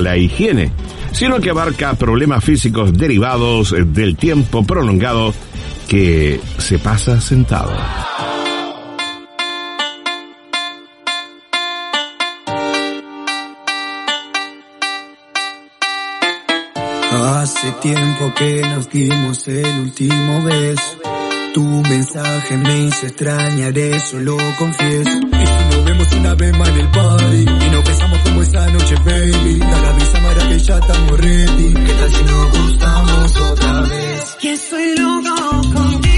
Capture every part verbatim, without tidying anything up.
la higiene, sino que abarca problemas físicos derivados del tiempo prolongado que se pasa sentado. Hace tiempo que nos dimos el último beso. Tu mensaje me hizo extrañar, eso lo confieso. Y si nos vemos una vez más en el party y nos besamos como esa noche, baby, da la brisa mara que ya estamos ready. ¿Qué tal si nos gustamos otra vez? Que estoy loco contigo.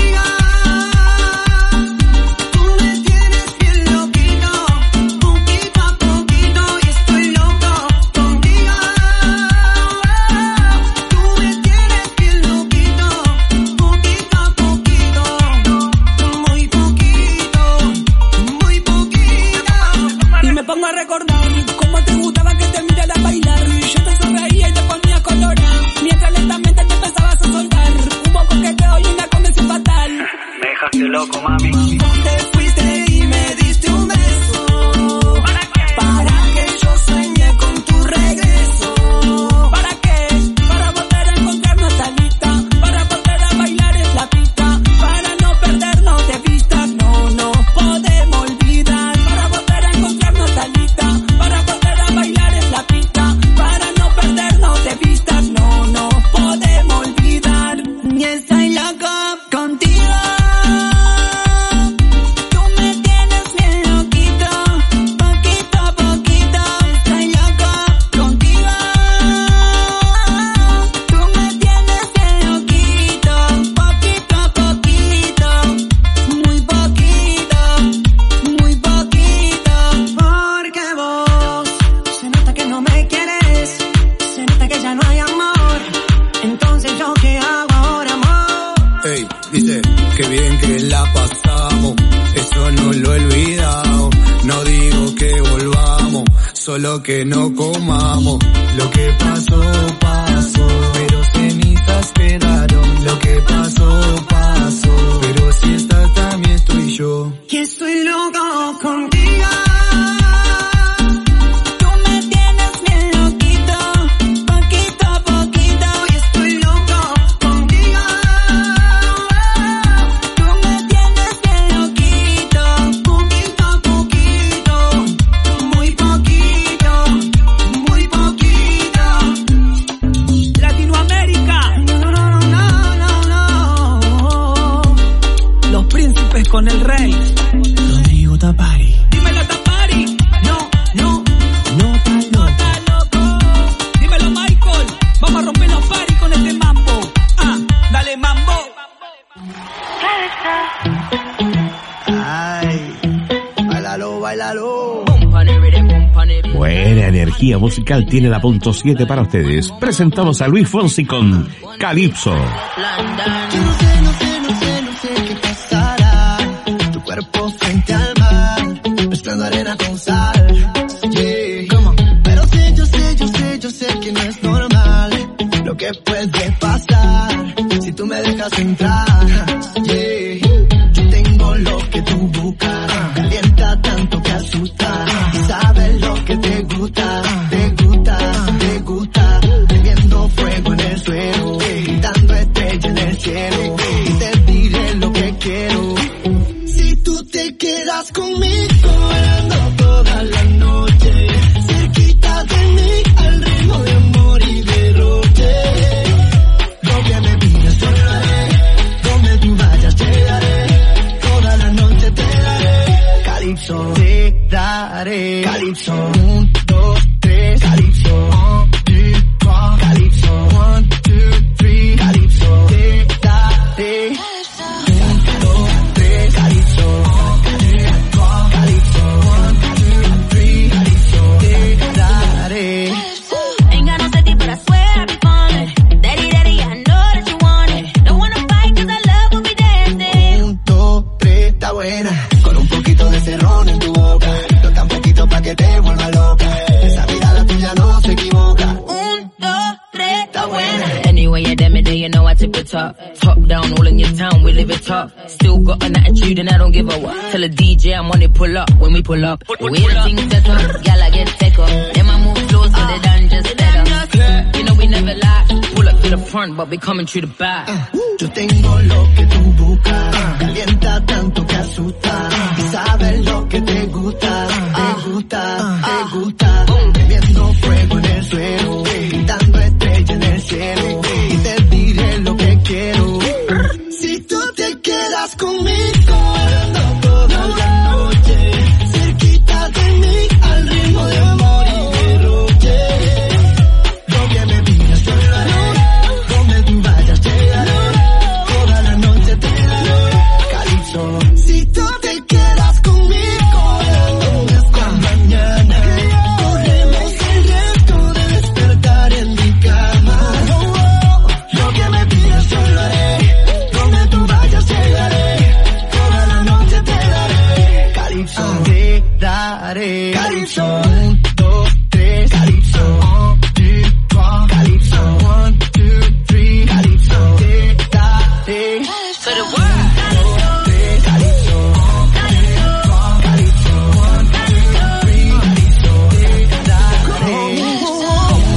Loco, mami. Te fuiste y me diste un beso. ¿Para qué? Para que yo sueñe con tu regreso. ¿Para qué? Para volver a encontrarnos talita. Para volver a bailar en la pista. Para no perdernos de vista. No nos podemos olvidar. Para volver a encontrarnos talita. Para volver a bailar en la pista. Para no perdernos de vista. No nos podemos olvidar. Y estoy loco contigo. Solo que no comamos. Lo que pasó, pasó, pero cenizas quedaron. Lo que pasó, pasó, pero si estás también estoy yo. Que estoy loco contigo. Con el rey Rodrigo Tapari. Dímelo Tapari. No, no, no está loco. No está loco. Dímelo Michael. Vamos a romper los paris con este mambo. Ah, dale mambo. Ay, bailalo, bailalo. Buena energía musical tiene la punto siete para ustedes. Presentamos a Luis Fonsi con Calypso. Yo no sé, no sé, no sé, no sé qué pasará. Tu cuerpo frente al mar, mezclando arena con sal. Yeah. Pero sé, yo sé, yo sé, yo sé que no es normal lo que puede pasar si tú me dejas entrar. Yeah. Yo tengo lo que tú buscas, calienta tanto que asusta. Sabes lo que te gusta, te gusta, te gusta. Prendiendo fuego en el suelo, gritando estrella en el cielo. Y te diré lo que quiero. Si tú te quedas conmigo, bailando toda la noche, cerquita de mí, al ritmo de amor y derroche. Lo que me pidas yo lo haré, donde tú vayas llegaré, toda la noche te daré. Calypso, te daré. Calypso, un, dos, tres. Calypso, one, two, trois. Calypso, one, two, three. Calypso, te daré. Con un poquito de cerrón en tu boca, no tan poquito pa' que te vuelva loca. Esa mirada tuya no se equivoca. Un, dos, tres, está buena. Anyway, you damn it, then you know I tip it up. Top down, all in your town, we live it up. Still got an attitude and I don't give a what. Tell the D J I'm on it, pull up when we pull up. We the things set up, y'all I get take up. Then I move close so they done just better. front, but be coming through the back. Uh, yo tengo lo que tú buscas, uh, calienta tanto que asusta, uh, y sabes lo que te gusta, uh, te gusta, uh, te gusta, uh, bebiendo fuego en el suelo, pintando estrellas en el cielo, y te diré lo que quiero. Uh, si tú te quedas conmigo, ando toda la noche, cerquita de mí, al ritmo de amor y derroche. Lo que me pidas yo lo haré, donde tú vayas llegaré, toda la noche te daré calipso. Si tú te quedas conmigo, ando hasta mañana, corremos el resto de despertar en mi cama. Lo que me pidas yo lo haré, donde tú vayas llegaré, toda la noche te daré calipso, te daré calipso. Un, dos, tres, calipso. Un, two, trois, calipso. One, two, three, calipso. Te daré For the world. dos, tres, calipso. Un, two, trois, calipso. One, two, three, calipso. Te daré.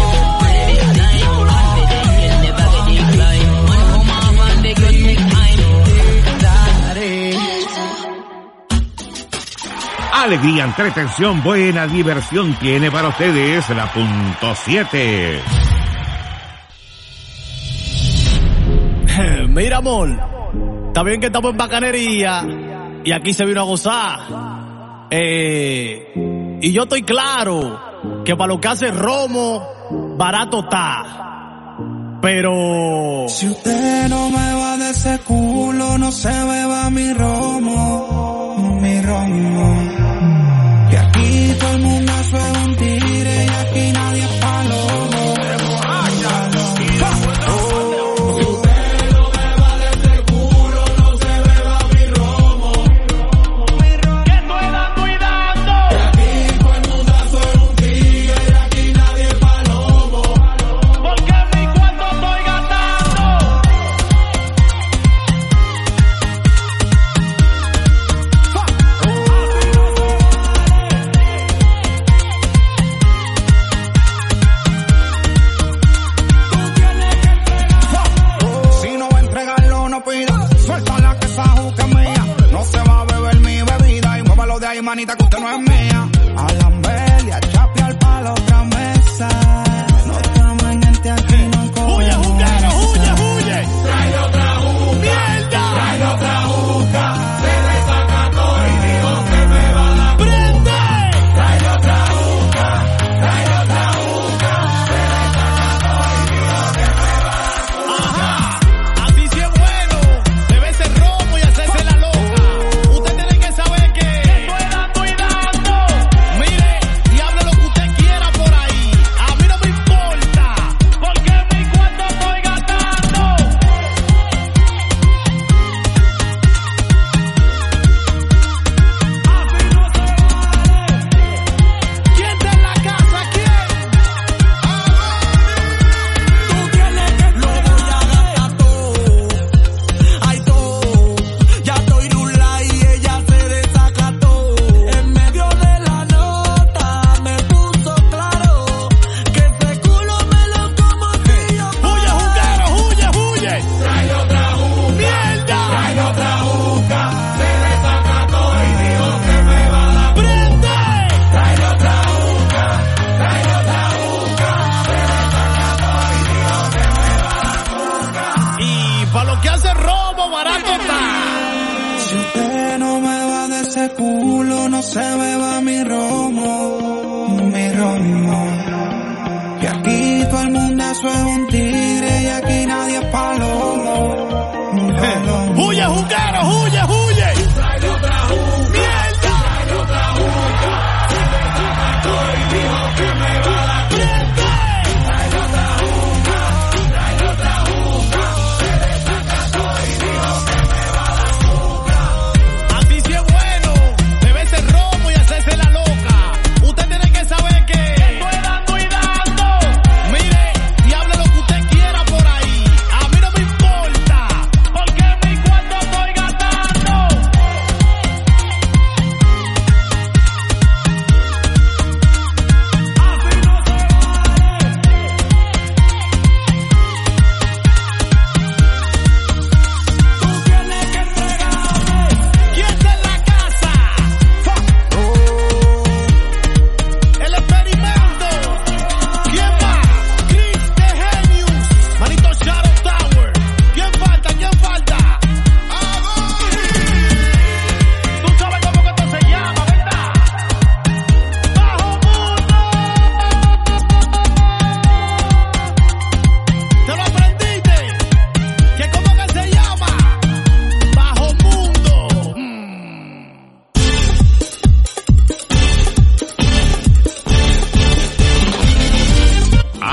Alegría, entretención, buena diversión tiene para ustedes la punto siete. Mira, amor, está bien que estamos en bacanería y aquí se vino a gozar. Eh, y yo estoy claro que para lo que hace Romo, barato está. Pero si usted no me va de ese culo, no se beba mi romo, mi romo. Que aquí todo el mundo es un tigre y aquí nadie es palomo. Manita, que usted no es mía. A la Amelia, chape al palo, otra mesa. No estamos en este aquí, no coge. Huye, juguero, huye, huye. Trae otra juca. Mierda. Trae otra juca. Se desacató y dijo que me va a dar. ¡Prende! Trae otra juca. Trae otra juca. Se desacató y dijo que me va a dar. Ajá. Así sí es bueno. Debe ser romo y hacerse la loca. Usted tiene que saber que así sí es bueno. Debe ser romo y hacerse la loca.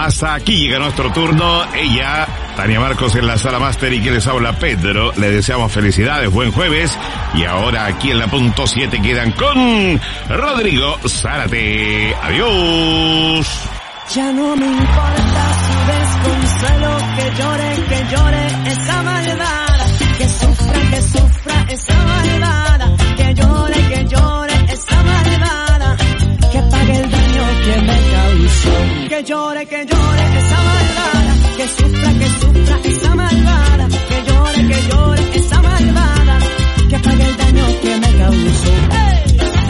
hasta aquí llega nuestro turno. Ella, Tania Marcos en la sala máster y quien les habla, Pedro. Le deseamos felicidades, buen jueves. Y ahora aquí en la punto siete quedan con Rodrigo Zárate. Adiós. Ya no me importa su desconsuelo, que llore, que llore esa malvada, que sufra, que sufra esa malvada, que llore, que llore esa malvada, que pague el daño que me causó, que llore, que llore esa malvada, que sufra, que sufra esa malvada, que llore, que llore esa malvada, que pague el daño que me causó. ¡Hey!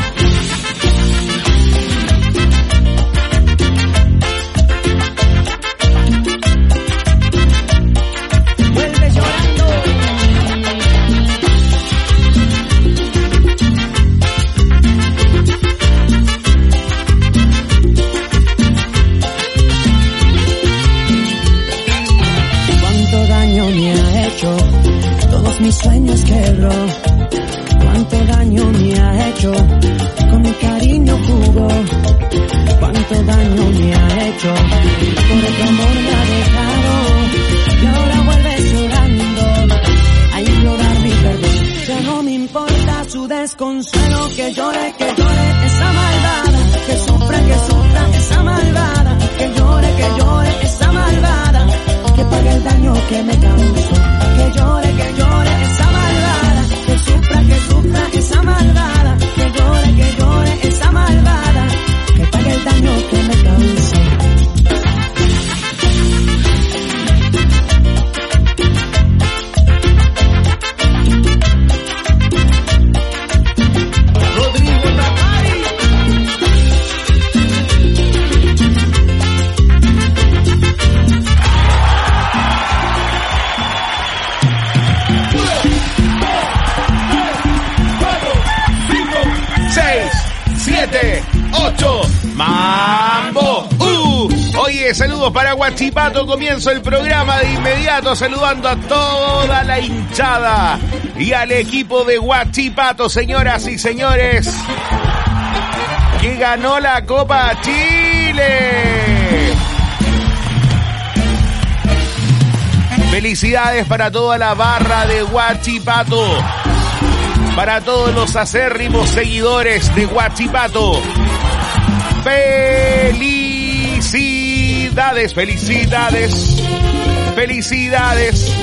Todos mis sueños quebró, cuánto daño me ha hecho, con mi cariño jugó, cuánto daño me ha hecho, por el amor me ha dejado, y ahora vuelve llorando, a implorar mi perdón. Ya no me importa su desconsuelo, que llore, que llore esa malvada, que sufra, que sufra esa malvada, que llore, que llore esa malvada, que pague el daño que me causó. Que llore, que llore esa malvada, que sufra, que sufra esa malvada, que llore, que llore esa malvada, que pague el daño que me causó. Rodrigo Tapari. ocho, Mambo. Uh, oye, saludos para Huachipato. Comienzo el programa de inmediato saludando a toda la hinchada y al equipo de Huachipato, señoras y señores, que ganó la Copa Chile. Felicidades para toda la barra de Huachipato, para todos los acérrimos seguidores de Huachipato. Felicidades, felicidades, felicidades,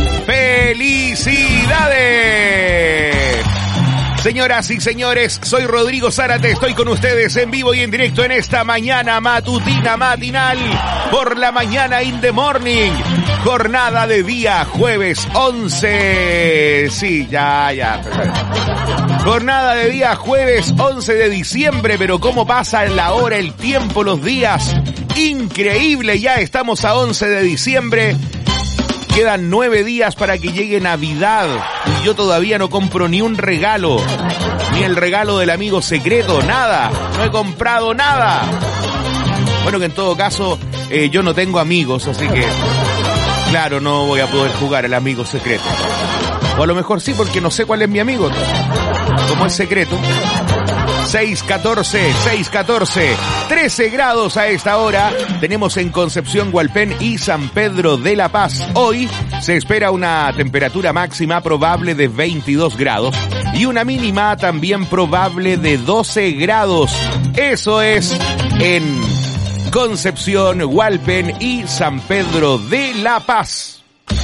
felicidades. Señoras y señores, soy Rodrigo Zárate, estoy con ustedes en vivo y en directo en esta mañana matutina matinal, por la mañana in the morning. Jornada de día jueves once. Sí, ya, ya. Jornada de día jueves once de diciembre, pero cómo pasa la hora, el tiempo, los días. Increíble, ya estamos a once de diciembre. Quedan nueve días para que llegue Navidad. Y yo todavía no compro ni un regalo. Ni el regalo del amigo secreto, nada. No he comprado nada. Bueno, que en todo caso, eh, yo no tengo amigos, así que... claro, no voy a poder jugar al amigo secreto. O a lo mejor sí, porque no sé cuál es mi amigo. Como es secreto. seis catorce, seis catorce, trece grados a esta hora. Tenemos en Concepción, Hualpén y San Pedro de la Paz. Hoy se espera una temperatura máxima probable de veintidós grados y una mínima también probable de doce grados. Eso es en Concepción, Hualpén y San Pedro de la Paz.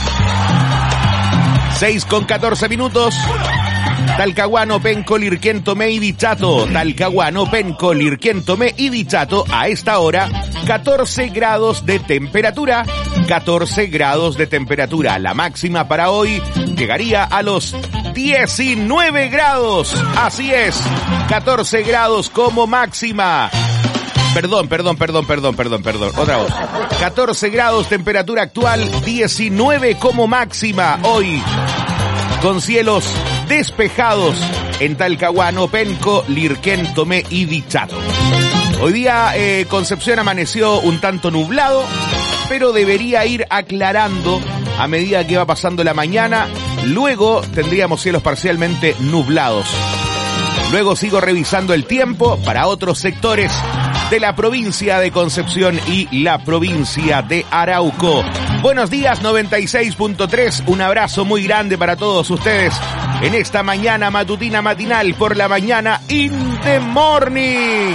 seis con catorce minutos. Talcahuano, Penco, Lirquén, Tomé y Dichato. Talcahuano, Penco, Lirquén, Tomé y Dichato. A esta hora, catorce grados de temperatura. catorce grados de temperatura. La máxima para hoy llegaría a los diecinueve grados. Así es, catorce grados como máxima. Perdón, perdón, perdón, perdón, perdón, perdón. Otra voz. catorce grados temperatura actual, diecinueve como máxima hoy. Con cielos despejados en Talcahuano, Penco, Lirquén, Tomé y Dichato. Hoy día eh, Concepción amaneció un tanto nublado, pero debería ir aclarando a medida que va pasando la mañana. Luego tendríamos cielos parcialmente nublados. Luego sigo revisando el tiempo para otros sectores de la provincia de Concepción y la provincia de Arauco. Buenos días, noventa y seis punto tres. Un abrazo muy grande para todos ustedes en esta mañana matutina matinal por la mañana in the morning.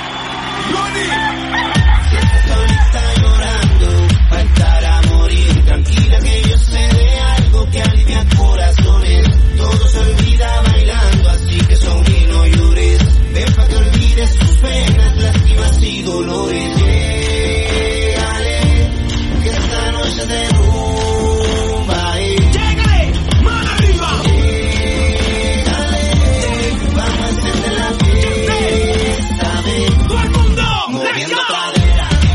Tranquila que yo sé de algo que alivia corazones. Todo se olvida bailando, así que sonríe, no llores. Ven pa' que olvides tus penas, lástimas y dolores. Llegale, que esta noche te rumba, eh. Llegale, mano arriba. Llegale, vamos a encender la fiesta, ven. Todo el mundo, moviendo cadera.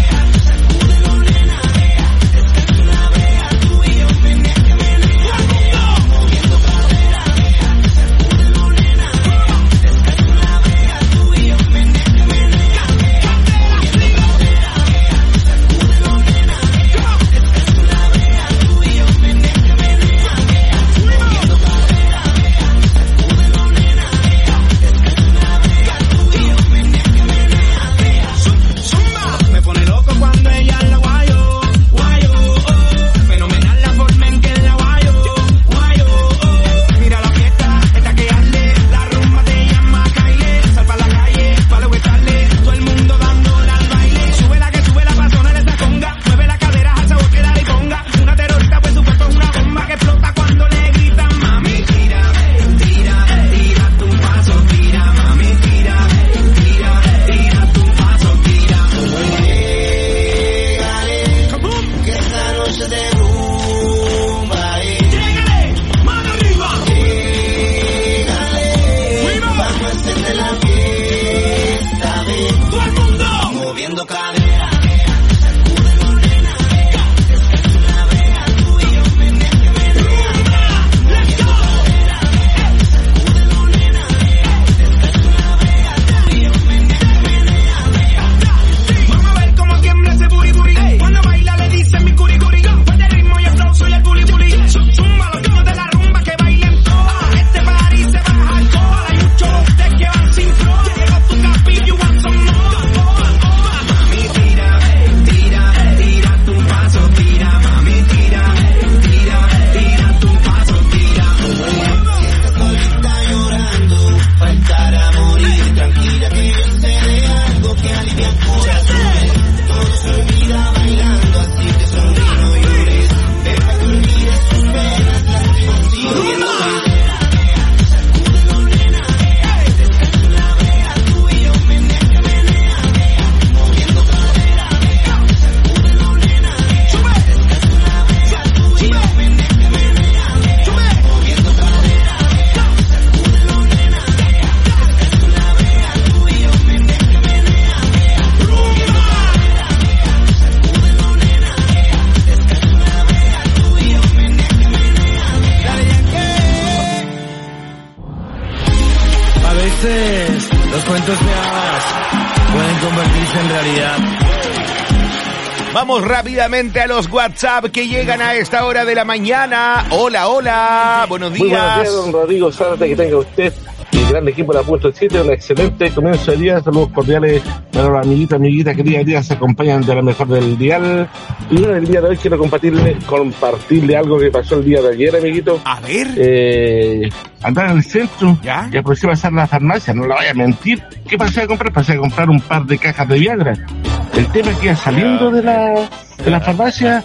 Vamos rápidamente a los WhatsApp que llegan a esta hora de la mañana. Hola, hola, buenos días. Muy buenos días, don Rodrigo Zárate, que tenga usted y el gran equipo de la Puerto siete, un excelente comienzo de día. Saludos cordiales para los amiguitos, amiguitas que día a día se acompañan de la mejor del dial. Y bueno, el día de hoy quiero compartirle, compartirle algo que pasó el día de ayer, amiguito. A ver. Eh, andar en el centro, ¿ya? Y aproveché a pasar a la farmacia, no la voy a mentir. ¿Qué pasé a comprar? Pasé a comprar un par de cajas de Viagra. El tema es que iba saliendo de la, de la farmacia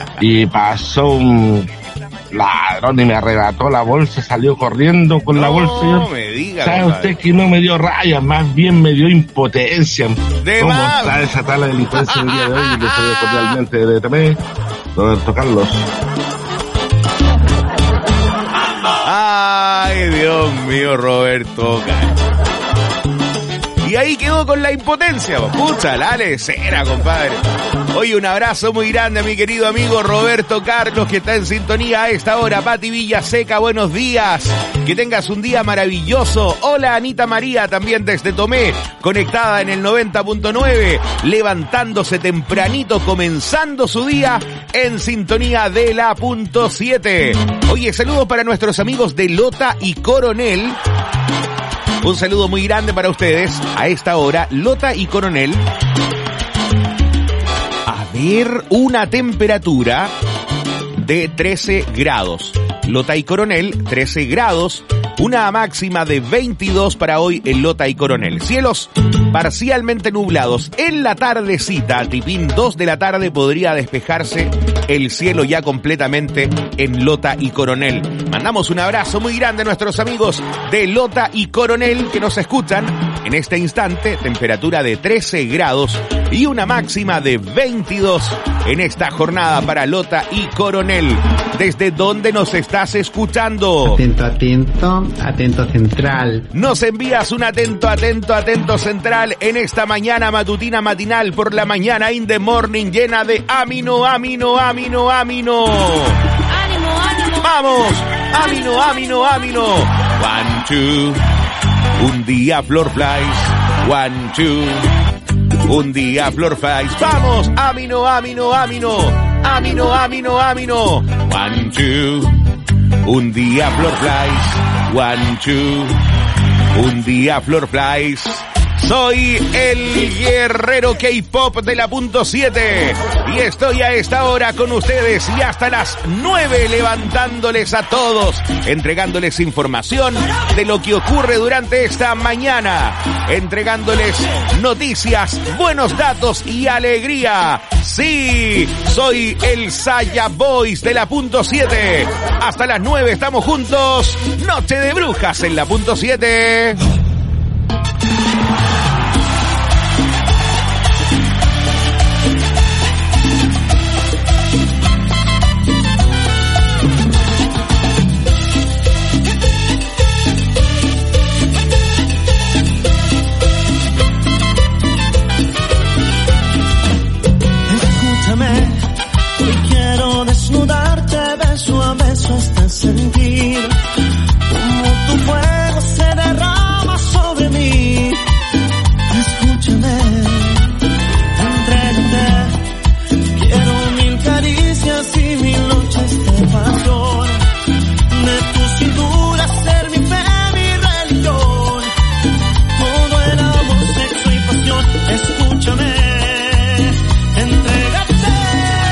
y pasó un ladrón y me arrebató la bolsa, salió corriendo con no, la bolsa. No me diga. ¿Sabe compadre? usted que no me dio raya? Más bien me dio impotencia. De ¿Cómo más? está esa tala delincuencia el día de hoy? Le saludo cordialmente de T M, Roberto Carlos. Ay, Dios mío, Roberto. Y ahí quedó con la impotencia. Pucha, la lecera, compadre. Oye, un abrazo muy grande a mi querido amigo Roberto Carlos, que está en sintonía a esta hora. Pati Villaseca, buenos días. Que tengas un día maravilloso. Hola, Anita María, también desde Tomé, conectada en el noventa punto nueve, levantándose tempranito, comenzando su día en sintonía de la punto siete. Oye, saludos para nuestros amigos de Lota y Coronel, Un saludo muy grande para ustedes. A esta hora, Lota y Coronel. A ver, una temperatura de trece grados. Lota y Coronel, trece grados. Una máxima de veintidós para hoy en Lota y Coronel. Cielos parcialmente nublados. En la tardecita, tipín dos de la tarde, podría despejarse el cielo ya completamente en Lota y Coronel. Mandamos un abrazo muy grande a nuestros amigos de Lota y Coronel que nos escuchan en este instante. Temperatura de trece grados y una máxima de veintidós en esta jornada para Lota y Coronel. ¿Desde dónde nos estás escuchando? Atento, atento, atento central. Nos envías un atento, atento, atento central en esta mañana matutina matinal por la mañana in the morning llena de amino, amino, amino, amino. Ánimo, ánimo. Vamos, amino, amino, amino. One, two. Un día Flor Flies. One, two. Un día Flor Flies. Vamos, amino, amino, amino. Amino, amino, amino. One, two. Un día Flor Flies. One, two. Un día Flor Flies. Soy el guerrero K-pop de la punto siete y estoy a esta hora con ustedes y hasta las nueve levantándoles a todos, entregándoles información de lo que ocurre durante esta mañana, entregándoles noticias, buenos datos y alegría. Sí, soy el Saya Boys de la punto siete. Hasta las nueve estamos juntos. Noche de Brujas en la punto siete. Hoy quiero desnudarte beso a beso hasta sentir como tu fuego se derrama sobre mí. Escúchame, entrégate, quiero mil caricias y mil noches de pasión. De tu cintura ser mi fe, mi religión. Todo el amor, sexo y pasión. Escúchame. Entrégate,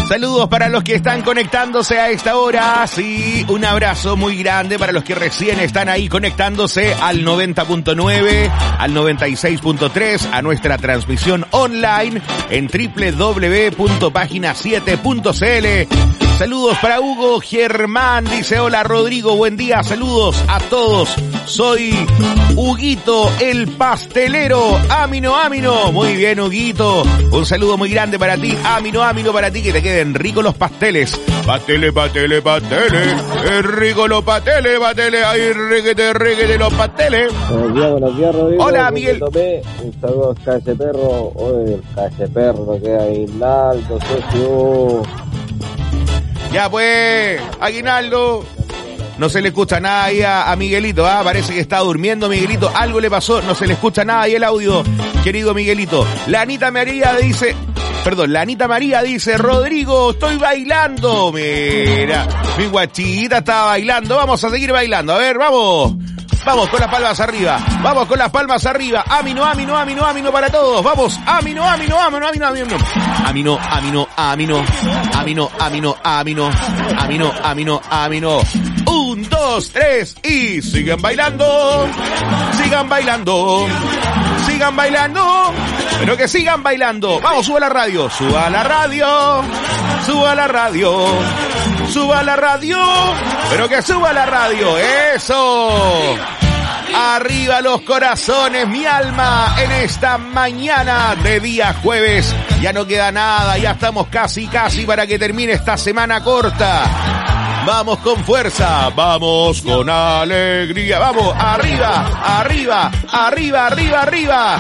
Saludos para los que están conectándose a esta hora. Sí, un abrazo muy grande para los que recién están ahí conectándose al noventa punto nueve, al noventa y seis punto tres, a nuestra transmisión online en doble u doble u doble u punto página siete punto c l. Saludos para Hugo Germán, dice hola Rodrigo, buen día, saludos a todos. Soy Huguito el pastelero, Amino Amino. Muy bien, Huguito, un saludo muy grande para ti, Amino Amino, para ti, que te queden ricos los pasteles. Pastele, pastele, pastele, es rico los pasteles, pastele, ay, reguete, reguete los pasteles. Buenos días, buenos días, Rodrigo. Hola, Miguel. Tomé. Un saludo a Calle Perro, oye, el Calle Perro, que Aguinaldo, socio. Ya pues, Aguinaldo. No se le escucha nada ahí a, a Miguelito, ¿ah? Parece que está durmiendo Miguelito. Algo le pasó, no se le escucha nada ahí el audio, querido Miguelito. La Anita María dice... Perdón, la Anita María dice, Rodrigo, estoy bailando. Mira, mi guachita estaba bailando. Vamos a seguir bailando. A ver, vamos. Vamos con las palmas arriba. Vamos con las palmas arriba. Amino, amino, amino, amino para todos. Vamos. Amino, amino, amino, amino, amino. Amino, amino, amino. Amino, amino, amino. Amino, amino, amino. Un, dos, tres y sigan bailando. Sigan bailando. Sigan bailando. Pero que sigan bailando. Vamos, suba la radio. Suba la radio. Suba la radio. Suba la radio. Pero que suba la radio. Eso. Arriba los corazones, mi alma, en esta mañana de día jueves. Ya no queda nada, ya estamos casi, casi para que termine esta semana corta. Vamos con fuerza, vamos con alegría, vamos, arriba, arriba, arriba, arriba, arriba.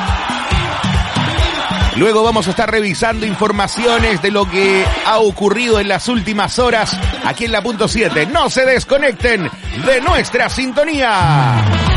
Luego vamos a estar revisando informaciones de lo que ha ocurrido en las últimas horas aquí en la punto siete. No se desconecten de nuestra sintonía.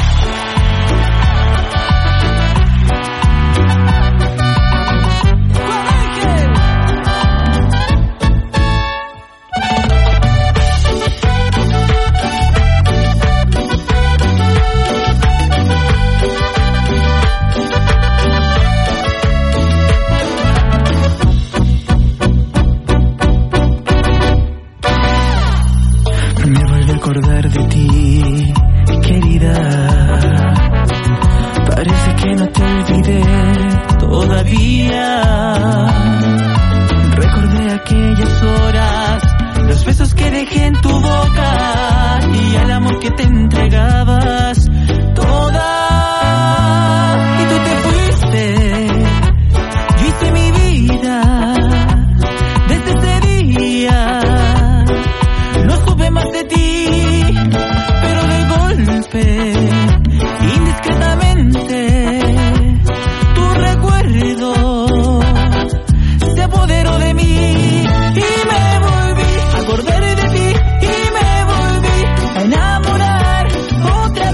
Acordar de ti, querida. Parece que no te olvidé todavía. Recordé aquellas horas, los besos que dejé en tu boca y el amor que te entregabas toda. Y tú te fuiste, yo hice mi vida desde ese día. No supe más de ti, pero de golpe, indiscretamente, tu recuerdo se apoderó de mí y me volví a acordar de ti y me volví a enamorar otra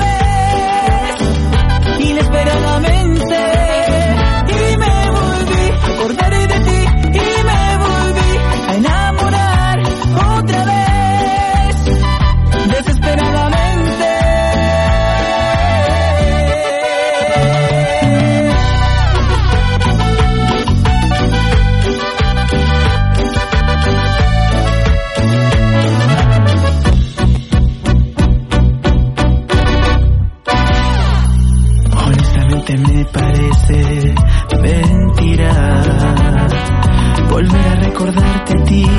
vez, inesperadamente, y me volví a acordar de ti y me volví a enamorar otra vez. Desesperadamente. Honestamente me parece mentira volver a recordarte a ti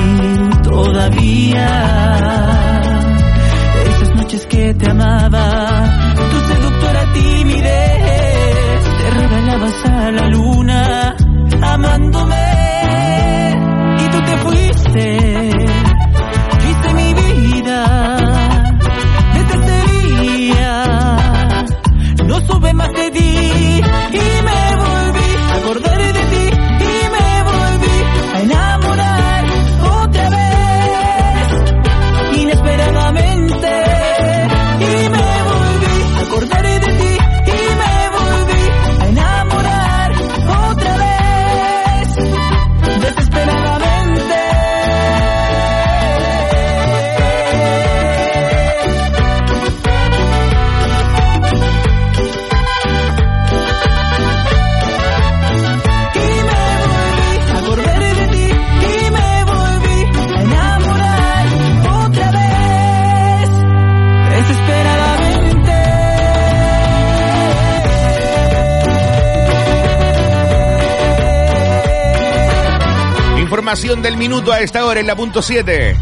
todavía. Esas noches que te amaba, tu seductora timidez, te regalabas a la luna, amándome, y tú te fuiste, yo hice mi vida, desde ese día, no supe más de ti, y me volví a acordar de ti, y me volví a enamorar otra vez, inesperadamente. Y me volví a acordar de ti y me volví a enamorar otra vez, desesperadamente. información del minuto a esta hora en la punto siete.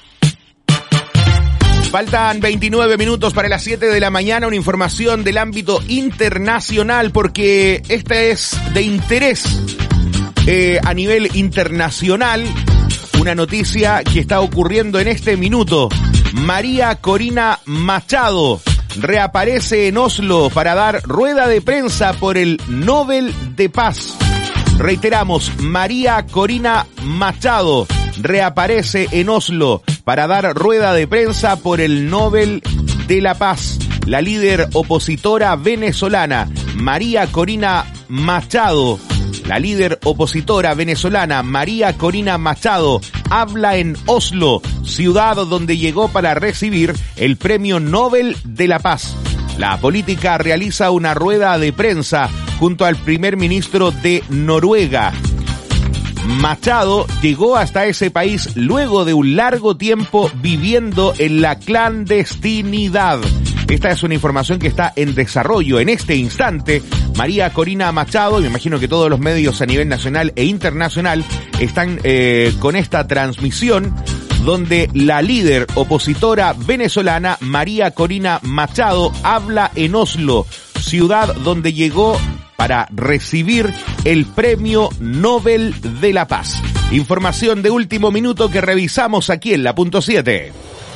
Faltan veintinueve minutos para las siete de la mañana, una información del ámbito internacional porque esta es de interés eh, a nivel internacional, una noticia que está ocurriendo en este minuto. María Corina Machado reaparece en Oslo para dar rueda de prensa por el Nobel de Paz. Reiteramos, María Corina Machado reaparece en Oslo para dar rueda de prensa por el Nobel de la Paz. La líder opositora venezolana María Corina Machado, la líder opositora venezolana María Corina Machado habla en Oslo, ciudad donde llegó para recibir el Premio Nobel de la Paz. La política realiza una rueda de prensa junto al primer ministro de Noruega. Machado llegó hasta ese país luego de un largo tiempo viviendo en la clandestinidad. Esta es una información que está en desarrollo en este instante. María Corina Machado, me imagino que todos los medios a nivel nacional e internacional están eh, con esta transmisión, donde la líder opositora venezolana María Corina Machado habla en Oslo, ciudad donde llegó para recibir el Premio Nobel de la Paz. Información de último minuto que revisamos aquí en la punto siete.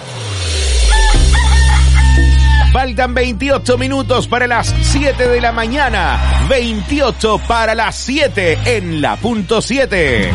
Faltan veintiocho minutos para las siete de la mañana. veintiocho para las siete en la punto siete.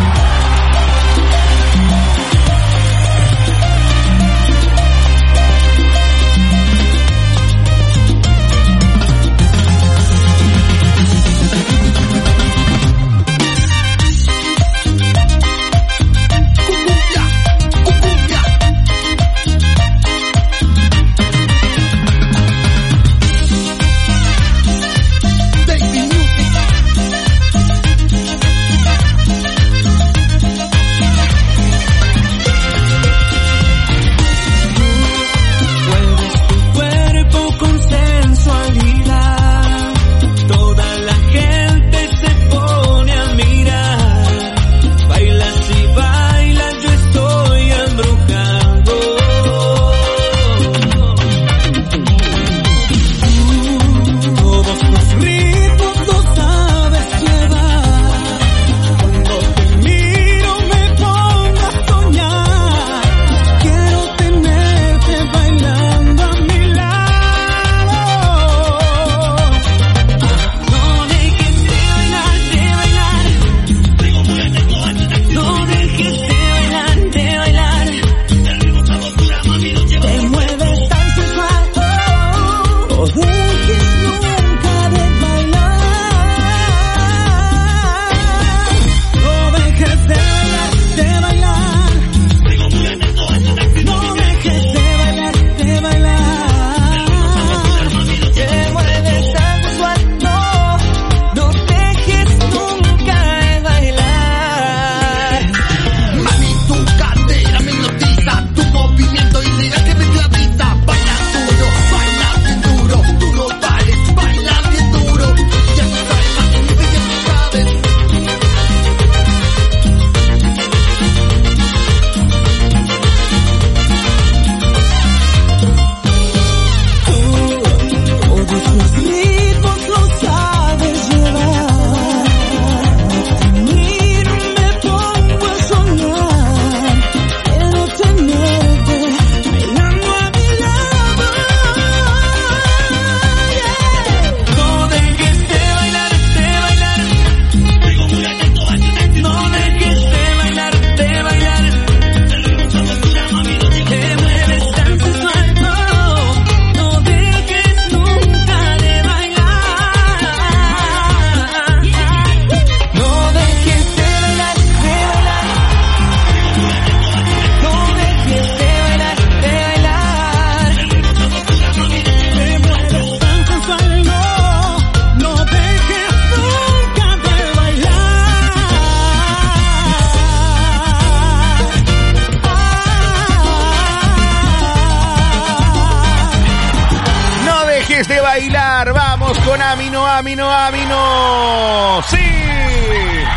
De bailar, vamos con Amino, Amino, Amino. Sí,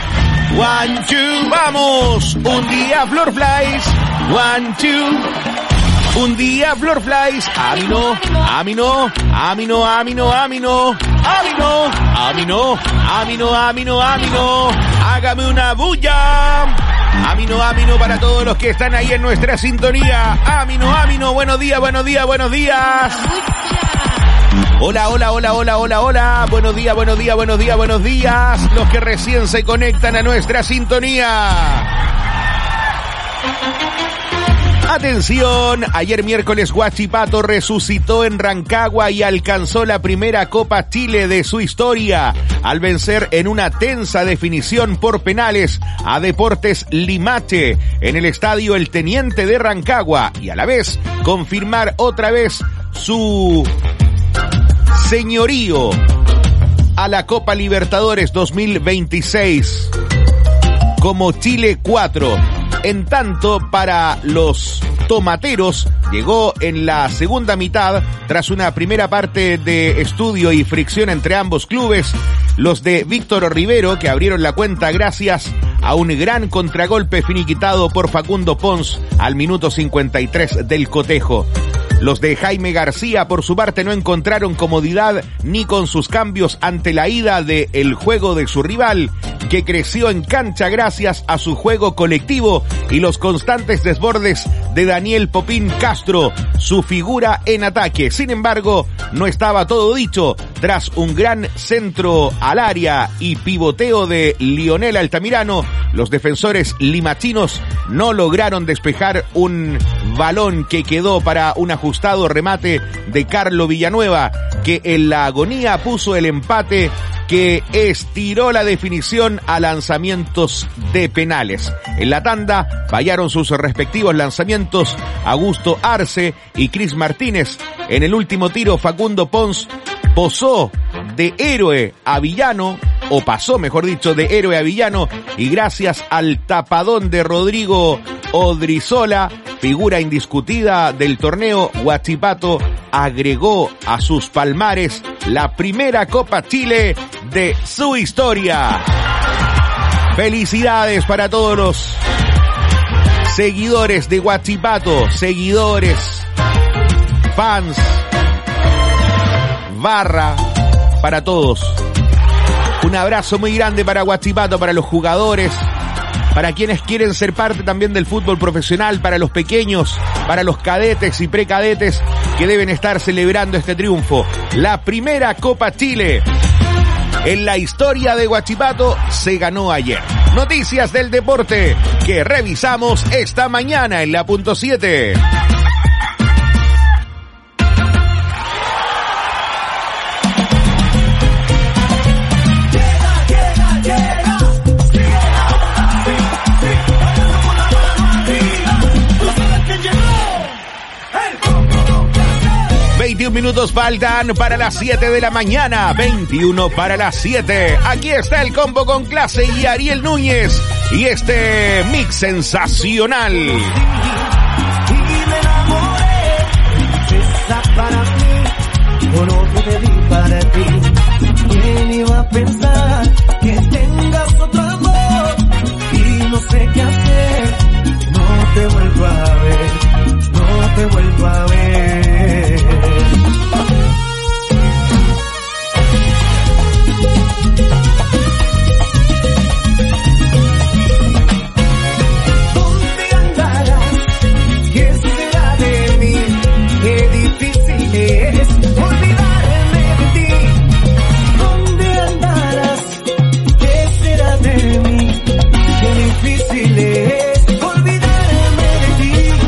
One, two, vamos. Un día Flor Flies. One, two. Un día Flor Flies. A mí no, a mí no, a mí no, a mí no, a mí no, a mí no, a mí no, a mí no, a mí no, a mí no. Hágame una bulla. Amino, amino para todos los que están ahí en nuestra sintonía. Amino, amino, buenos días, buenos días, buenos días. Hola, hola, hola, hola, hola, hola. Buenos días, buenos días, buenos días, buenos días. Los que recién se conectan a nuestra sintonía. Atención, ayer miércoles Huachipato resucitó en Rancagua y alcanzó la primera Copa Chile de su historia al vencer en una tensa definición por penales a Deportes Limache en el estadio El Teniente de Rancagua y a la vez confirmar otra vez su señorío a la Copa Libertadores dos mil veintiséis como Chile cuatro. En tanto, para los tomateros, llegó en la segunda mitad, tras una primera parte de estudio y fricción entre ambos clubes, los de Víctor Rivero, que abrieron la cuenta gracias a un gran contragolpe finiquitado por Facundo Pons al minuto cincuenta y tres del cotejo. Los de Jaime García, por su parte, no encontraron comodidad ni con sus cambios ante la ida del juego de su rival, que creció en cancha gracias a su juego colectivo y los constantes desbordes de Daniel Popín Castro, su figura en ataque. Sin embargo, no estaba todo dicho. Tras un gran centro al área y pivoteo de Lionel Altamirano, los defensores limachinos no lograron despejar un balón que quedó para un ajustado remate de Carlo Villanueva, que en la agonía puso el empate que estiró la definición a lanzamientos de penales. En la tanda fallaron sus respectivos lanzamientos Augusto Arce y Cris Martínez. En el último tiro, Facundo Pons posó de héroe a villano, o pasó, mejor dicho, de héroe a villano, y gracias al tapadón de Rodrigo Odrizola, figura indiscutida del torneo, Huachipato agregó a sus palmares la primera Copa Chile de su historia. Felicidades para todos los seguidores de Huachipato, seguidores, fans, barra, para todos. Un abrazo muy grande para Huachipato, para los jugadores, para quienes quieren ser parte también del fútbol profesional, para los pequeños, para los cadetes y precadetes que deben estar celebrando este triunfo. La primera Copa Chile en la historia de Huachipato se ganó ayer. Noticias del deporte que revisamos esta mañana en la punto siete. veintiún minutos faltan para las siete de la mañana, veintiuno para las siete. Aquí está el combo con clase y Ariel Núñez y este mix sensacional. Y me enamoré, esa para mí, por otro te di para ti. ¿Quién iba a pensar que tengas otro amor? Y no sé qué hacer, no te vuelvo a ver, no te vuelvo a ver. Olvidarme de ti.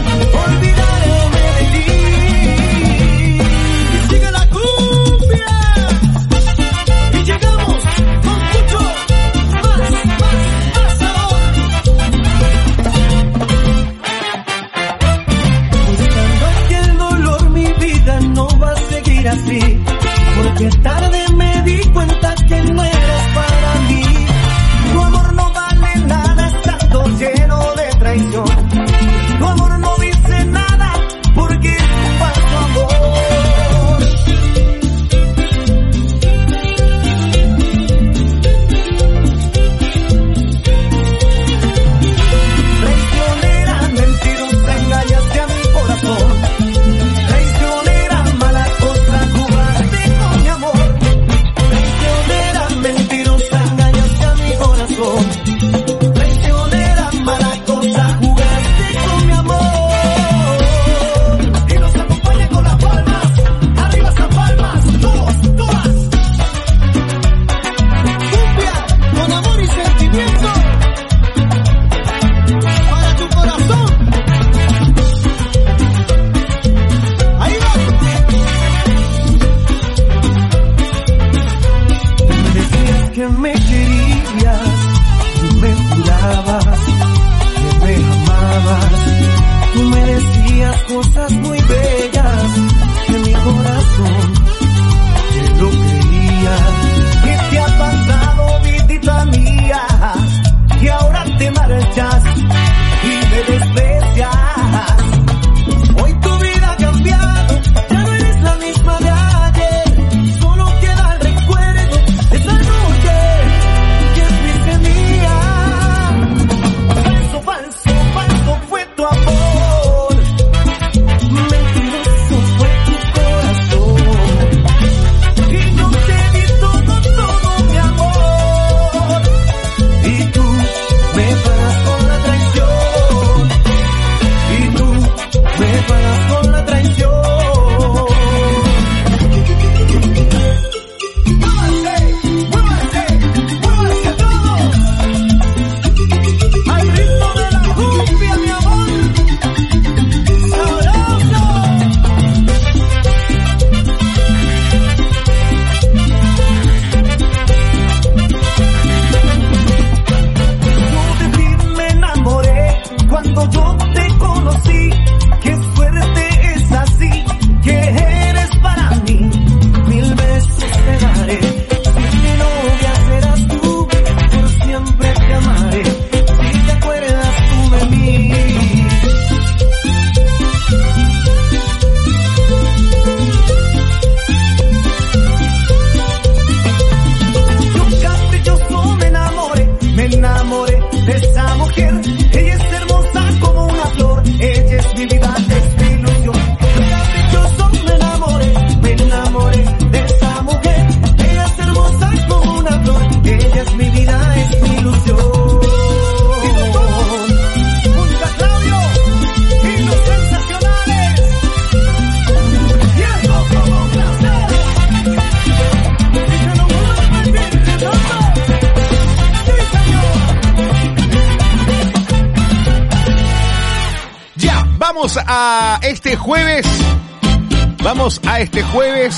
vamos a este jueves. Vamos a este jueves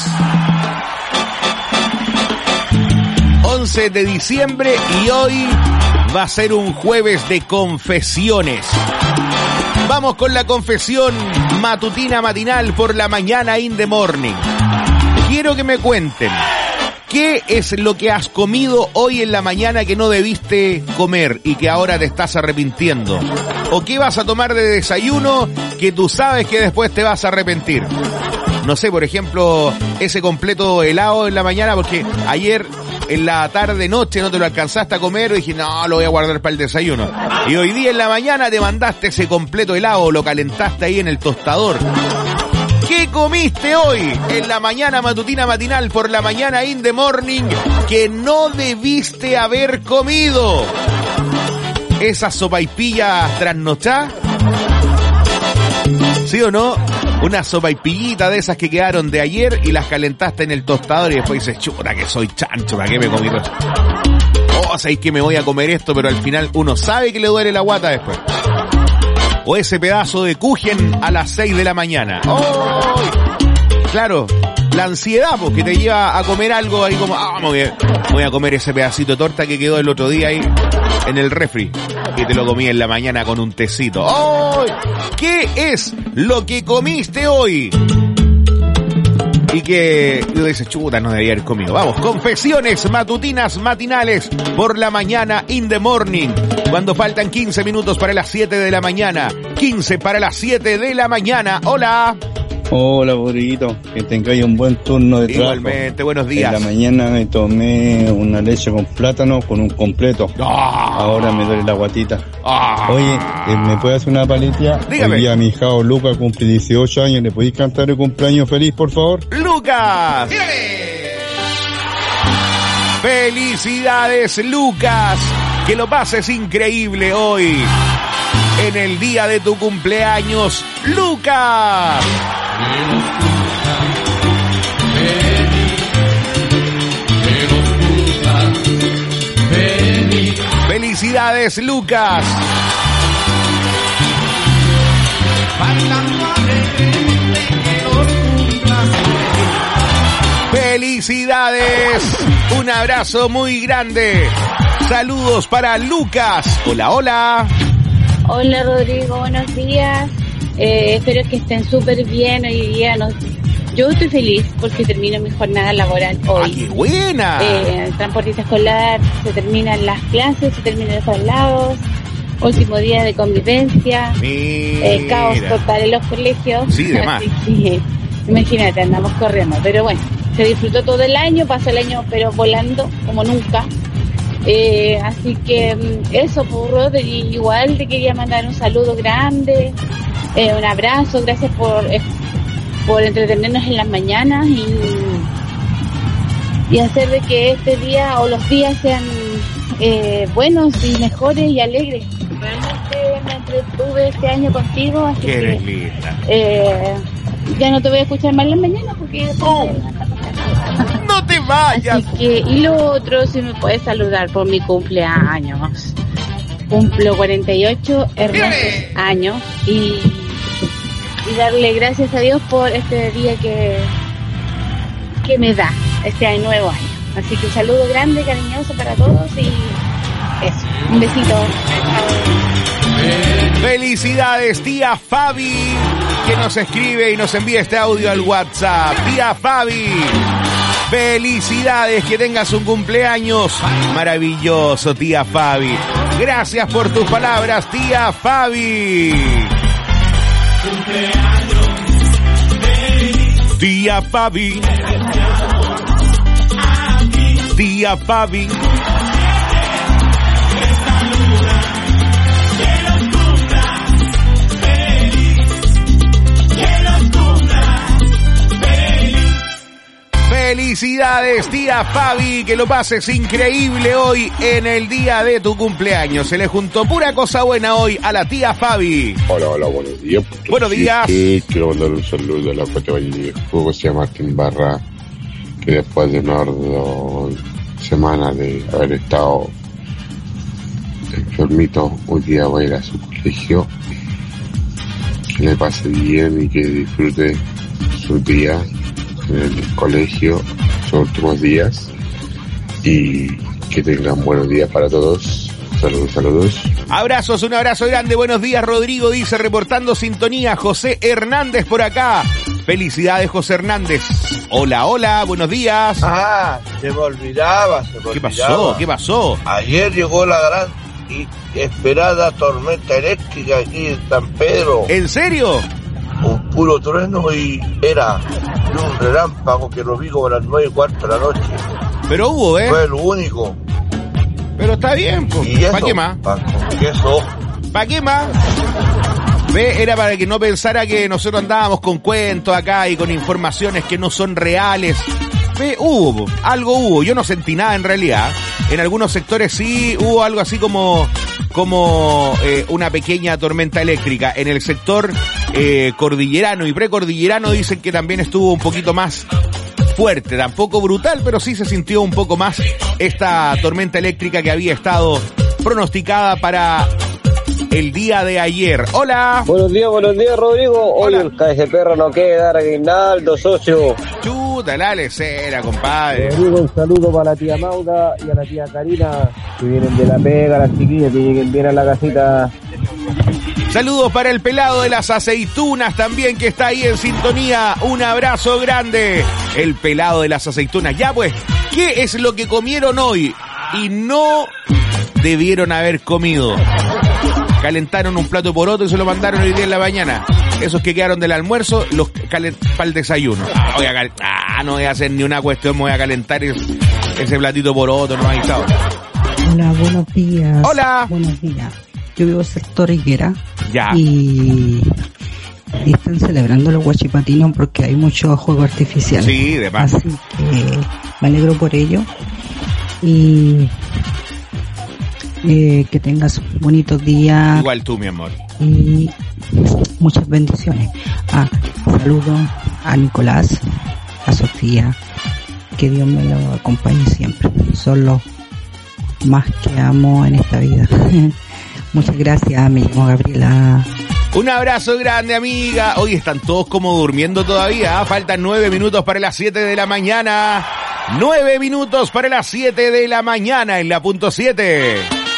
once de diciembre y hoy va a ser un jueves de confesiones. Vamos con la confesión matutina matinal por la mañana in the morning. Quiero que me cuenten, ¿qué es lo que has comido hoy en la mañana que no debiste comer y que ahora te estás arrepintiendo? ¿O qué vas a tomar de desayuno que tú sabes que después te vas a arrepentir? No sé, por ejemplo, ese completo helado en la mañana porque ayer en la tarde noche no te lo alcanzaste a comer y dije, no, lo voy a guardar para el desayuno. Y hoy día en la mañana te mandaste ese completo helado, lo calentaste ahí en el tostador. ¿Qué comiste hoy en la mañana matutina matinal por la mañana in the morning que no debiste haber comido? ¿Esa sopaipilla trasnochá? ¿Sí o no? Una sopaipillita de esas que quedaron de ayer y las calentaste en el tostador y después dices, chuta que soy chancho, ¿para qué me comí esto? Oh, sabéis que me voy a comer esto, pero al final uno sabe que le duele la guata después. O ese pedazo de kuchen a las seis de la mañana. ¡Oh! Claro, la ansiedad porque te lleva a comer algo ahí como, ah, voy a, voy a comer ese pedacito de torta que quedó el otro día ahí en el refri. Y te lo comí en la mañana con un tecito. ¡Oh! ¿Qué es lo que comiste hoy? Y que tú dices, chuta, no debía haber comido. Vamos, confesiones matutinas matinales por la mañana in the morning. Cuando faltan quince minutos para las siete de la mañana. quince para las siete de la mañana. Hola. Hola, Borriguito. Que tengáis un buen turno de trabajo. Igualmente, buenos días. En la mañana me tomé una leche con plátano con un completo. ¡Ah! Ahora me duele la guatita. ¡Ah! Oye, ¿me puede hacer una paletilla? Dígame. Hoy día mi hijao Lucas cumple dieciocho años. ¿Le podéis cantar el cumpleaños feliz, por favor? ¡Lucas! ¡Felicidades, Lucas! Que lo pases increíble hoy. En el día de tu cumpleaños, Lucas. Felicidades, Lucas. Felicidades. Un abrazo muy grande. Saludos para Lucas. Hola, hola. Hola Rodrigo, buenos días. Eh, espero que estén súper bien hoy día. No, yo estoy feliz porque termino mi jornada laboral hoy. ¡Ah, qué buena! Eh, el transportista escolar, se terminan las clases, se terminan los traslados. Último día de convivencia. Eh, caos total en los colegios. Sí, de más. Así que, imagínate, andamos corriendo. Pero bueno, se disfrutó todo el año, pasó el año pero volando como nunca. Eh, así que eso, pues, Rodri, igual te quería mandar un saludo grande, eh, un abrazo, gracias por eh, por entretenernos en las mañanas y, y hacer de que este día o los días sean eh, buenos y mejores y alegres. Realmente me entretuve este año contigo, así que eres que linda. Eh, ya no te voy a escuchar más en las mañanas porque oh. No te vayas. Así que, y lo otro, si me puedes saludar por mi cumpleaños. Cumplo cuarenta y ocho hermosos años y, y darle gracias a Dios por este día que, que me da, este nuevo año. Así que un saludo grande, cariñoso para todos y eso, un besito. Felicidades, tía Fabi, que nos escribe y nos envía este audio al WhatsApp. Tía Fabi, felicidades, que tengas un cumpleaños maravilloso, tía Fabi. Gracias por tus palabras, tía Fabi. Tía Fabi. Tía Fabi. Felicidades, tía Fabi, que lo pases increíble hoy en el día de tu cumpleaños. Se le juntó pura cosa buena hoy a la tía Fabi. Hola, hola, buenos días. Buenos días. Sí, quiero mandar un saludo a la Cote Valle Juego, se llama Martín Barra, que después de una ardua semana de haber estado enfermito, hoy día va a ir a su colegio. que le pase bien y que disfrute su día en el colegio, sus últimos días, y que tengan buenos días para todos. Saludos, saludos. Abrazos, un abrazo grande. Buenos días, Rodrigo, dice, reportando sintonía. José Hernández por acá. Felicidades, José Hernández. Hola, hola, buenos días. Ah, se me olvidaba, se me ¿Qué olvidaba. pasó? ¿Qué pasó? Ayer llegó la gran y esperada tormenta eléctrica aquí en San Pedro. ¿En serio? Un puro trueno y era de un relámpago que lo vi como a las nueve y cuarto de la noche. Pero hubo, ¿eh? Fue lo único. Pero está bien, pues. ¿Para qué más? ¿Para qué eso? ¿Para qué más? Ve, era para que no pensara que nosotros andábamos con cuentos acá y con informaciones que no son reales. Ve, hubo, algo hubo. Yo no sentí nada en realidad. En algunos sectores sí hubo algo así como, como eh, una pequeña tormenta eléctrica. En el sector eh, cordillerano y precordillerano dicen que también estuvo un poquito más fuerte, tampoco brutal, pero sí se sintió un poco más esta tormenta eléctrica que había estado pronosticada para el día de ayer. Hola. Buenos días, buenos días, Rodrigo. Hoy el K S Perro no quiere dar aguinaldo, socio. Chuta, la lecera, compadre. Rodrigo, un saludo para la tía Mauda y a la tía Karina, que vienen de la pega, las chiquillas que lleguen bien a la casita. Saludos para el pelado de las aceitunas también, que está ahí en sintonía. Un abrazo grande. El pelado de las aceitunas. Ya pues, ¿qué es lo que comieron hoy y no debieron haber comido? Calentaron un plato de poroto y se lo mandaron hoy día en la mañana. Esos que quedaron del almuerzo, los calent para el desayuno. Ah, voy a cal ah, no voy a hacer ni una cuestión, me voy a calentar ese, ese platito de poroto, no ha estado. Hola, buenos días. Hola. Buenos días. Yo vivo en sector Higuera. Ya. Y, y están celebrando los guachipatinos porque hay mucho juego artificial. Sí, de más. Así que me alegro por ello. Y eh, que tengas bonitos días. Igual tú, mi amor. Y muchas bendiciones. Ah, saludo a Nicolás, a Sofía. Que Dios me lo acompañe siempre. Son los más que amo en esta vida. Muchas gracias, me llamo Gabriela. Un abrazo grande, amiga. Hoy están todos como durmiendo todavía. ¿eh? Faltan nueve minutos para las siete de la mañana. Nueve minutos para las siete de la mañana en la punto siete.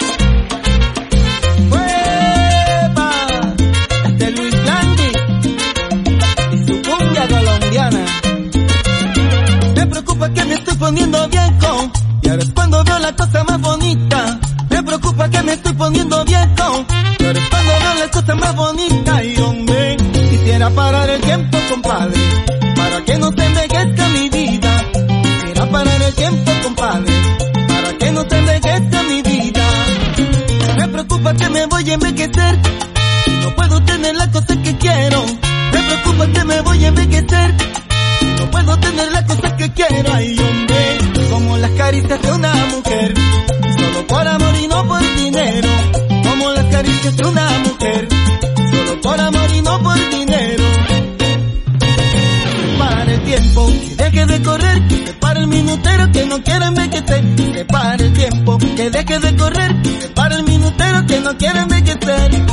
De Luis Blandi y su cumbia colombiana. Me preocupa que me estoy poniendo viejo y ahora es cuando veo la cosa más bonita. Me preocupa que me estoy poniendo viejo y ahora es cuando veo la cosa más bonita. Y hombre, quisiera parar el tiempo, compadre, para que no se envejezca mi vida. Quisiera parar el tiempo, compadre, para que no se envejezca mi vida. Me preocupa que me voy a envejecer y no puedo tener la cosa que quiero. Me preocupa que me voy a envejecer y no puedo tener la cosa que quiero. Ay, hombre, como las caricias de una mujer, solo por amor y no por dinero. Como las caricias de una mujer, solo por amor y no por dinero. Para el tiempo, que deje de correr, que para el minutero que no quiere envejecer. Que para el tiempo, que deje de correr, que para el minutero que no quiere envejecer.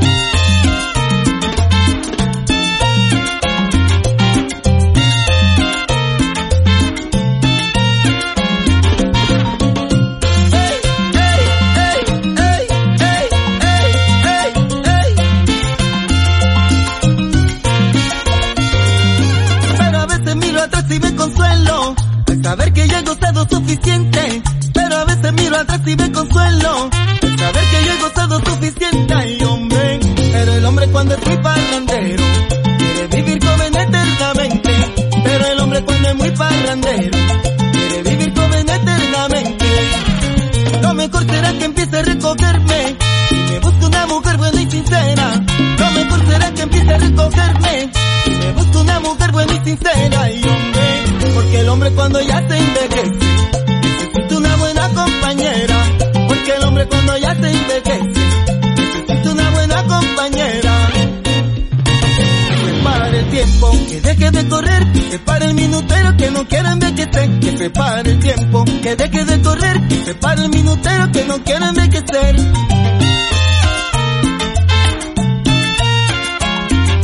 Saber que yo he gozado suficiente, pero a veces miro atrás y me consuelo. Saber que yo he gozado suficiente, ay hombre, pero el hombre cuando es muy parrandero quiere vivir joven eternamente. Pero el hombre cuando es muy parrandero quiere vivir joven eternamente. Lo mejor será que empiece a recogerme y me busque una mujer buena y sincera. Lo mejor será que empiece a recogerme y me busque una mujer buena y sincera, ay hombre. Porque el hombre cuando ya se envejece necesita una buena compañera. Porque el hombre cuando ya se envejece necesita una buena compañera. Que se pare el tiempo, que deje de correr, que se pare el minutero que no quiere envejecer. Que se pare el tiempo, que deje de correr, que se pare el minutero que no quiere envejecer.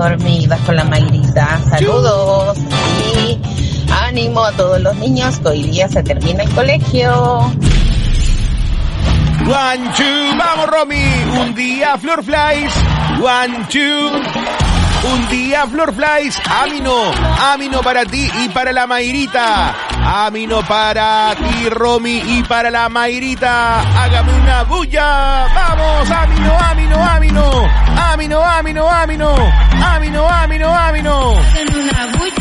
dormidas con la Mayrita. Saludos y ánimo a todos los niños que hoy día se termina el colegio. One, two, vamos Romy, un día Flor Flies, one, two, un día Flor Flies, Amino, Amino para ti y para la Mayrita, Amino para ti Romy y para la Mayrita, hágame una bulla, vamos Amino, Amino, Amino, Amino, Amino, Amino, Amino, Amino, Amino, una bulla.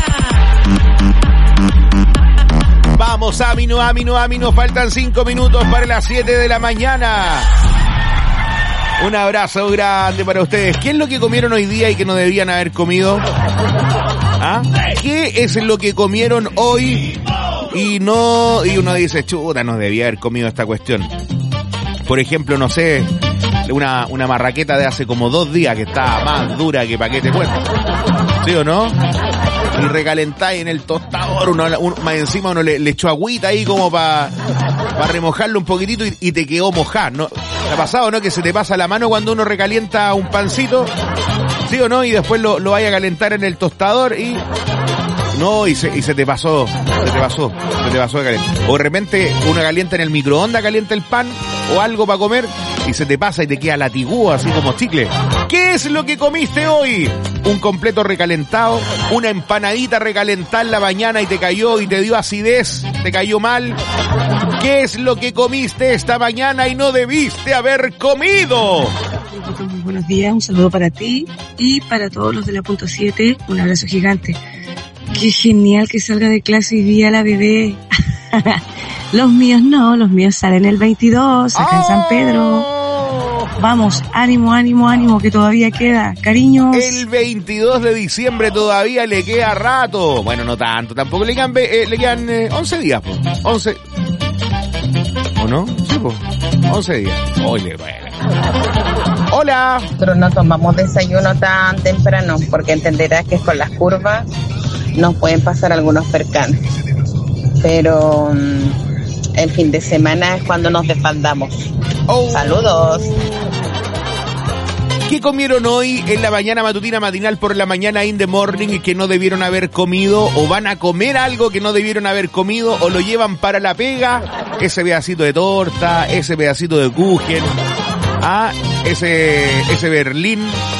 Vamos, Amino, Amino, Amino, faltan cinco minutos para las siete de la mañana. Un abrazo grande para ustedes. ¿Qué es lo que comieron hoy día y que no debían haber comido? ¿Ah? ¿Qué es lo que comieron hoy y no... y uno dice, chuta, no debía haber comido esta cuestión? Por ejemplo, no sé, una, una marraqueta de hace como dos días que está más dura que paquete cuento. ¿Sí o no? Y recalentáis en el tostador, uno, uno, más encima uno le, le echó agüita ahí como para pa remojarlo un poquitito y, y te quedó mojado, ¿no? ¿Te ha pasado, no? Que se te pasa la mano cuando uno recalienta un pancito, ¿sí o no? Y después lo, lo vaya a calentar en el tostador y... no, y se, y se te pasó, se te pasó, se te pasó de calentar. O de repente uno calienta en el microondas, calienta el pan o algo para comer y se te pasa y te queda latigúo así como chicle. ¿Qué es lo que comiste hoy? Un completo recalentado, una empanadita recalentada en la mañana y te cayó y te dio acidez, te cayó mal. ¿Qué es lo que comiste esta mañana y no debiste haber comido? Muy buenos días, un saludo para ti y para todos los de la punto siete, un abrazo gigante. Qué genial que salga de clase hoy día la bebé. Los míos no, los míos salen el veintidós, acá oh. en San Pedro. Vamos, ánimo, ánimo, ánimo, que todavía queda. Cariños. El veintidós de diciembre todavía le queda rato. Bueno, no tanto, tampoco le quedan, eh, le quedan eh, once días, pues. once. ¿O no? Sí, pues. once días. Oye, bueno. Hola. Nosotros no tomamos desayuno tan temprano porque entenderás que con las curvas nos pueden pasar algunos percances. Pero el fin de semana es cuando nos desfaldamos. Oh. Saludos. ¿Qué comieron hoy en la mañana matutina matinal por la mañana in the morning y que no debieron haber comido? ¿O van a comer algo que no debieron haber comido? ¿O lo llevan para la pega? Ese pedacito de torta, ese pedacito de kuchen, ah, ese, ese berlín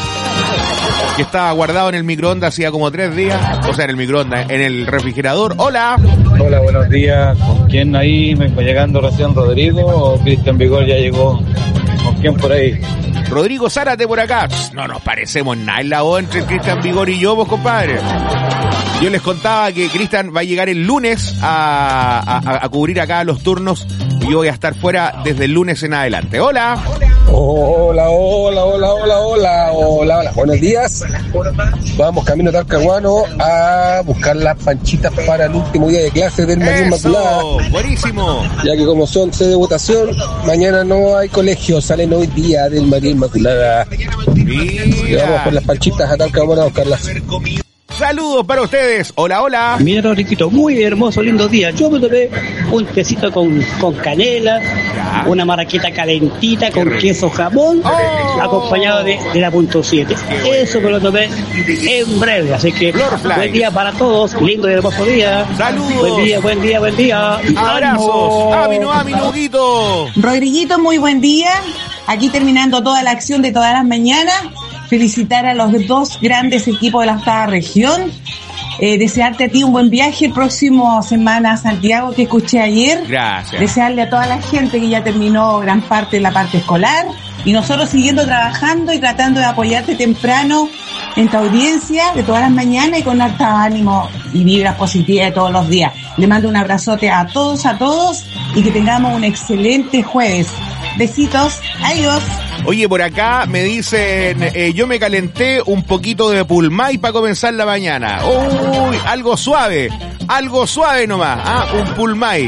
que estaba guardado en el microondas hacía como tres días, o sea, en el microondas, en el refrigerador. ¡Hola! Hola, buenos días. ¿Con quién ahí? ¿Me va llegando recién Rodrigo o Cristian Vigor ya llegó? ¿Con quién por ahí? Rodrigo Zárate por acá. No nos parecemos nada en la voz entre Cristian Vigor y yo, vos, compadre. Yo les contaba que Cristian va a llegar el lunes a, a, a cubrir acá los turnos y yo voy a estar fuera desde el lunes en adelante. ¡Hola! Hola, hola, hola, hola, hola, hola, hola. Buenos días. Vamos camino a Talcahuano a buscar las panchitas para el último día de clase del María Inmaculada. Buenísimo. Ya que como son sede de votación, mañana no hay colegio, salen hoy día del María Inmaculada. Y vamos por las panchitas a Talcahuano a buscarlas. Saludos para ustedes. Hola, hola. Mira, Riquito, muy hermoso, lindo día. Yo me tomé un tecito con, con canela, ya. Una marraqueta calentita con queso jamón, oh. acompañado de, de la punto siete. Eso me lo tomé en breve. Así que buen día para todos. Lindo y hermoso día. Saludos. Buen día, buen día, buen día. Abrazos. Amino, amino, Huguito. Rodriguito, muy buen día. Aquí terminando toda la acción de todas las mañanas. Felicitar a los dos grandes equipos de la octava región. Eh, desearte a ti un buen viaje el próximo semana a Santiago que escuché ayer. Gracias. Desearle a toda la gente que ya terminó gran parte de la parte escolar y nosotros siguiendo trabajando y tratando de apoyarte temprano en tu audiencia de todas las mañanas y con harto ánimo y vibras positivas de todos los días. Le mando un abrazote a todos, a todos y que tengamos un excelente jueves. Besitos, adiós. Oye, por acá me dicen, eh, yo me calenté un poquito de pulmay para comenzar la mañana. Uy, algo suave, algo suave nomás, ah, un pulmay.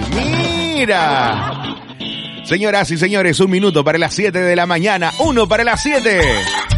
Mira. Señoras y señores, un minuto para las siete de la mañana, uno para las siete.